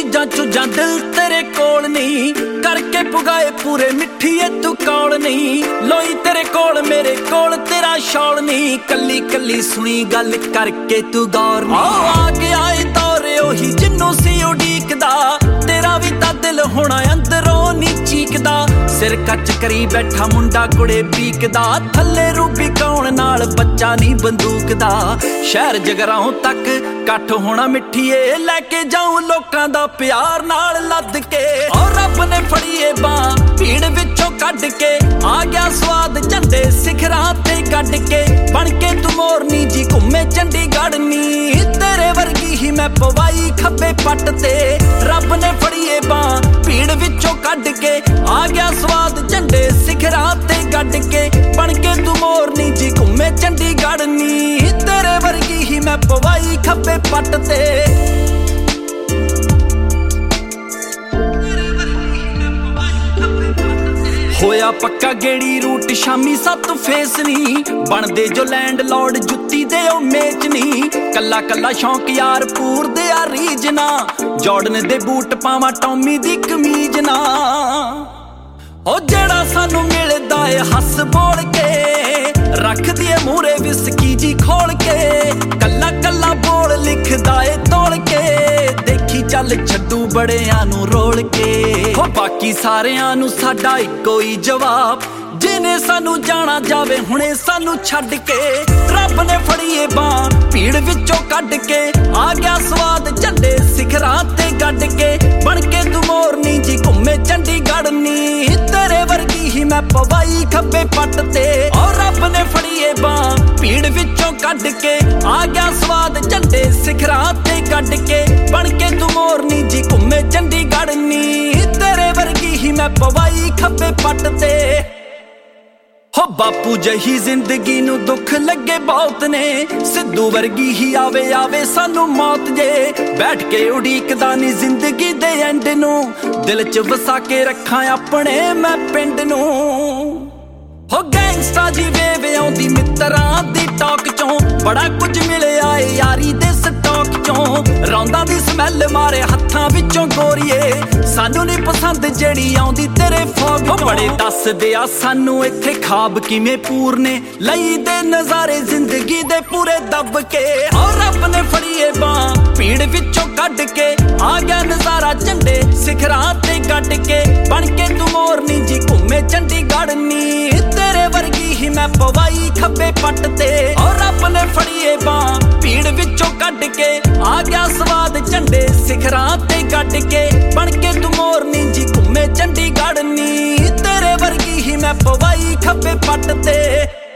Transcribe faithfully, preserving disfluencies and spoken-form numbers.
ਚੀਜ਼ਾਂ ਚੁਜਾਂ ਦਿਲ ਤੇਰੇ ਕੋਲ ਨਹੀਂ, ਕਰਕੇ ਪੁਗਾਏ ਪੂਰੇ ਮਿੱਠੀਏ ਤੂੰ ਕੌਲ ਨਹੀਂ। ਲੋਈ ਤੇਰੇ ਕੋਲ ਮੇਰੇ ਕੋਲ ਤੇਰਾ ਸ਼ੌਲ ਨਹੀਂ, ਕੱਲੀ ਕੱਲੀ ਸੁਣੀ ਗੱਲ ਕਰਕੇ ਤੂੰ ਗੌਰ ਨਹੀਂ। ਆ ਗਿਆ ਏ ਦੌਰ ਉਹੀ ਜਿੰਨੂੰ ਸੀ ਉਡੀਕਦਾ, ਤੇਰਾ ਵੀ ਤਾਂ ਦਿਲ ਹੋਣਾ ਅੰਦਰੋਂ ਨੀ ਚੀਕਦਾ। ਸਿਰ ਕੱਚ ਕਰੀ ਬੈਠਾ ਮੁੰਡਾ ਕੁੜੇ ਪੀਕਦਾ, ਥੱਲੇ ਰੂਬੀ ਕੌਣ ਨਾਲ ਬੱਚਾ ਨੀ ਬੰਦੂਕ ਦਾ। ਸ਼ਹਿਰ ਜਗਰਾਉਂ ਤੱਕ ਇਕੱਠ ਹੋਣਾ ਮਿੱਠੀਏ, ਲੈ ਕੇ ਜਾਊਂ ਲੋਕਾਂ ਦਾ ਪਿਆਰ ਨਾਲ ਲੱਦ ਕੇ। ਔਰ ਰੱਬ ਨੇ ਫੜੀਏ ਬਾਂ ਭੀੜ ਵਿੱਚੋਂ ਕੱਢ ਕੇ, ਆ ਗਿਆ ਸਵਾਦ ਝੰਡੇ ਸਿਖਰਾਂ ਤੇ ਕੱਢ ਕੇ। ਬਣ ਕੇ ਤੂੰ ਮੋਰਨੀ ਜੀ ਘੁੰਮੇ ਚੰਡੀਗੜ੍ਹ ਨੀ, ਤੇਰੇ ਵਰਗੀ ਹੀ ਮੈਂ ਪਵਾਈ ਖੱਬੇ ਪੱਟ ਤੇ। ਰੱਬ ਨੇ ਫੜੀਏ ਬਾਂ ਭੀੜ ਵਿੱਚੋਂ ਕੱਢ ਕੇ, ਆ ਗਿਆ ਸਵਾਦ ਝੰਡੇ ਸਿਖਰਾਂ ਤੇ ਕੱਢ ਕੇ। ਬਣ ਕੇ ਤੂੰ ਮੋਰਨੀ ਜੀ ਘੁੰਮੇ ਚੰਡੀਗੜ੍ਹ ਨੀ, ਤੇਰੇ ਵਰਗੀ ਹੀ ਮੈਂ ਪਵਾਈ ਖੱਬੇ ਪੱਟ ਤੇ। ਹੋਇਆ ਪੱਕਾ ਗੇੜੀ ਰੂਟ ਸ਼ਾਮੀ ਸੱਤ ਫੇਸ ਨੀ, ਬਣਦੇ ਜੋ ਲੈਂਡ ਲੋਰਡ ਜੁੱਤੀ ਦੇ ਉਹ ਮੇਚ ਨੀ। ਕੱਲਾ ਕੱਲਾ ਸ਼ੌਂਕ ਯਾਰ ਪੂਰਦੇ ਆ ਰੀਝ ਨਾ, ਜਾਰਡਨ ਦੇ ਬੂਟ ਪਾਵਾਂ ਟੌਮੀ ਦੀ ਕਮੀਜ਼ ਨਾ। ਉਹ ਜਿਹੜਾ ਸਾਨੂੰ ਮਿਲਦਾ ਏ ਹੱਸ ਬੋਲ ਕੇ, ਰੱਖਦੀ ਏ ਮੂਹਰੇ ਵਿਸਕੀ ਜੀ ਖੋਲ ਕੇ। ਕੱਲਾ ਕੱਲਾ ਬੋਲ ਲਿਖਦਾ ਏ ਤੋਲ ਕੇ, ਦੇਖੀ ਚੱਲ ਛੱਡੂ ਬੜਿਆਂ ਨੂੰ ਰੋਲ ਕੇ। ਹੋ ਬਾਕੀ ਸਾਰਿਆਂ ਨੂੰ ਸਾਡਾ ਇੱਕੋ ਹੀ ਜਵਾਬ, ਜਿਹਨੇ ਸਾਨੂੰ ਜਾਣਾ ਜਾਵੇ ਹੁਣੇ ਸਾਨੂੰ ਛੱਡ ਕੇ। ਰੱਬ ਨੇ ਫੜੀਏ ਬਾਂ ਭੀੜ ਵਿੱਚੋਂ ਕੱਢ ਕੇ, ਆ ਗਿਆ ਸਵਾਦ ਝੰਡੇ ਸਿਖਰਾਂ ਤੇ ਗੱਡ ਕੇ। ਬਣ ਕੇ ਤੂੰ ਮੋਰਨੀ ਜੀ ਘੁੰਮੇ ਚੰਡੀਗੜ੍ਹ ਨੀ, ਤੇਰੇ ਵਰਗੀ ਹੀ ਮੈਂ ਪਵਾਈ ਖੱਬੇ ਪੱਟ ਤੇ। ਔਰ ਰੱਬ ਨੇ ਫੜੀਏ ਬਾਂ ਭੀੜ ਵਿੱਚੋਂ ਕੱਢ ਕੇ, ਆ ਗਿਆ ਸਵਾਦ ਝੰਡੇ ਸਿਖਰਾਂ ਤੇ ਗੱਡ ਕੇ। ਬਣ ਕੇ ਤੂੰ ਮੋਰਨੀ ਜੀ ਘੁੰਮੇ ਚੰਡੀਗੜ੍ਹ ਨੀ, ਤੇਰੇ ਵਰਗੀ ਹੀ ਮੈਂ ਪਵਾਈ ਖੱਬੇ ਪੱਟ ਤੇ। ਹੋ ਬਾਪੂ ਜਹੀ ਜ਼ਿੰਦਗੀ ਨੂੰ ਦੁੱਖ ਲੱਗੇ ਬਹੁਤ ਨੇ, ਸਿੱਧੂ ਵਰਗੀ ਹੀ ਆਵੇ ਆਵੇ ਸਾਨੂੰ ਮੌਤ ਜੇ। ਬੈਠ ਕੇ ਉਡੀਕਦਾ ਨੀ ਜ਼ਿੰਦਗੀ ਦੇ ਐਂਡ ਨੂੰ, ਦਿਲ ਚ ਵਸਾ ਕੇ ਰੱਖਾਂ ਆਪਣੇ ਮੈਂ ਪਿੰਡ ਨੂੰ। ਹੋ ਗੈਂਗਸਟਾ ਜੀ ਵੇਵੇ ਆਉਂਦੀ ਮਿੱਤਰਾਂ ਦੀ ਟਾਕ ਚੋਂ, ਬੜਾ ਕੁਝ ਮਿਲਿਆ ਏ ਯਾਰੀ ਦੇ ਸਟਾਕ ਚੋਂ। ਰੌਂਦਾ ਦੀ ਸਮੈਲ ਮਾਰੇ ਹੱਥਾਂ ਵਿੱਚੋਂ ਗੋਰੀਏ, ਸਾਨੂੰ ਨੀ ਪਸੰਦ ਜਿਹੜੀ ਆਉਂਦੀ ਤੇਰੇ ਫੋਗ ਚੋਂ। ਬੜੇ ਦੱਸਦੇ ਆ ਸਾਨੂੰ ਇੱਥੇ ਖਾਬ ਕਿਵੇਂ ਪੂਰਨੇ, ਲਈ ਦੇ ਨਜ਼ਾਰੇ ਜ਼ਿੰਦਗੀ ਦੇ ਪੂਰੇ ਦੱਬ ਕੇ। ਔਰ ਰੱਬ ਨੇ ਫੜੀਏ ਬਾਂ ਭੀੜ ਵਿੱਚੋਂ ਕੱਢ ਕੇ, ਆ ਗਿਆ ਨਜ਼ਾਰਾ ਝੰਡੇ ਸਿਖਰਾਂ ਤੇ ਗੱਡ ਕੇ। ਬਣ ਕੇ ਤੂੰ ਮੋਰਨੀ ਜੀ ਘੁੰਮੇ ਚੰਡੀਗੜ੍ਹ ਨੀ, ਤੇਰੇ ਵਰਗੀ ਹੀ ਮੈਂ ਪਵਾਈ ਖੱਬੇ ਪੱਟ ਤੇ। ਔਰ ਰੱਬ ਨੇ ਫੜੀਏ ਬਾਂ ਭੀੜ ਵਿੱਚੋਂ ਕੱਢ ਕੇ, ਆ ਗਿਆ ਸਵਾਦ ਝੰਡੇ ਸਿਖਰਾਂ ਤੇ ਗੱਡ ਕੇ। ਬਣ ਕੇ ਤੂੰ ਮੋਰਨੀ ਜੀ ਘੁੰਮੇ ਚੰਡੀਗੜ੍ਹ ਨੀ, ਤੇਰੇ ਵਰਗੀ ਹੀ ਮੈਂ ਪਵਾਈ ਖੱਬੇ ਪੱਟ ਤੇ।